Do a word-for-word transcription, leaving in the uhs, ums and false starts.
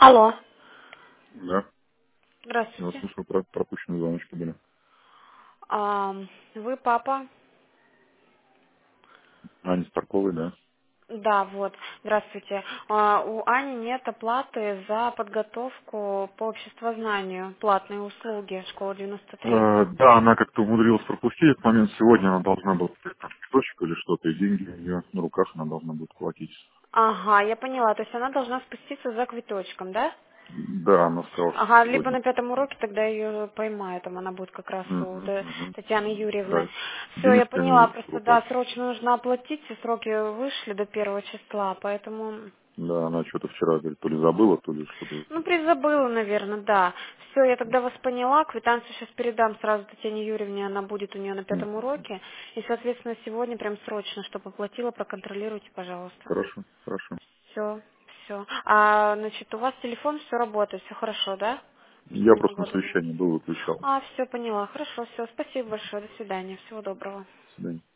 Алло. Да. Я Здравствуйте. слышал про пропущенные звоночки были. Ам, Вы папа? Аня Старковой, да. Да, вот. Здравствуйте. А, У Ани нет оплаты за подготовку по обществознанию, платные услуги, школа девяносто три. Э, да, она как-то умудрилась пропустить этот момент. Сегодня она должна была там, точку или что-то, и деньги у нее на руках она должна будет платить. Ага, я поняла. То есть она должна спуститься за квиточком, да? Да, она сказала, что Ага, либо сегодня. на пятом уроке тогда ее поймают, там она будет как раз у Угу, Т- угу. Татьяны Юрьевны. Да. Все, я Денежки поняла, они просто да, выплатят. срочно нужно оплатить, все сроки вышли до первого числа, поэтому Да, она что-то вчера, говорит, то ли забыла, то ли что-то. ну, призабыла, наверное, да. Все, я тогда вас поняла. Квитанцию сейчас передам сразу Татьяне Юрьевне, она будет у нее на Мгм. пятом уроке. И, соответственно, сегодня прям срочно, чтобы оплатила, проконтролируйте, пожалуйста. Хорошо, хорошо. Все, все. А, значит, у вас телефон все работает, все хорошо, да? Я Чтобы не просто на было думать. совещании был, выключал. А, все, поняла. Хорошо, все. Спасибо большое. До свидания. Всего доброго. До свидания.